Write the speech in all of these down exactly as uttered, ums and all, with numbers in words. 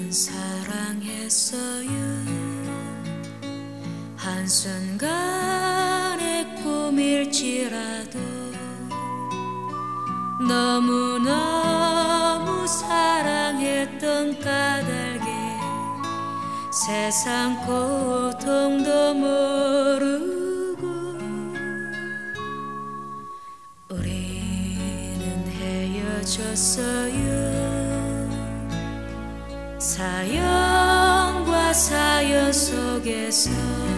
사랑했어요. 한순간의 꿈일지라도 너무너무 사랑했던 까닭에 세상 고통도 모르고 우리는 헤어졌어요. 사연과 사연 속에서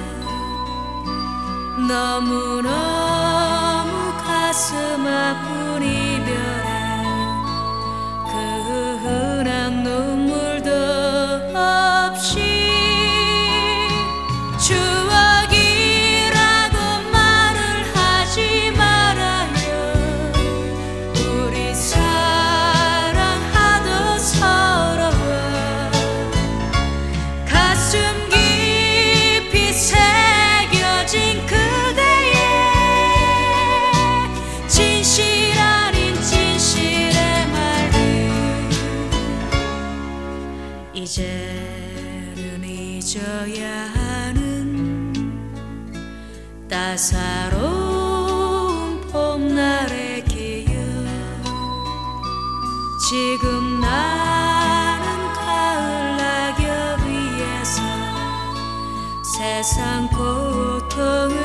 너무너무 가슴 아픈 이별에 그 흔한 눈물도 없이 추억이라고 말을 하지 말아요. 우리 사랑하던 서러워 가슴 깊이 새겨진 그대의 진실 아닌 진실의 말들 이제는 잊어야 하는 따사로운 봄날의 기억. 지금 나는 가을 낙엽 위에서 세상 고통을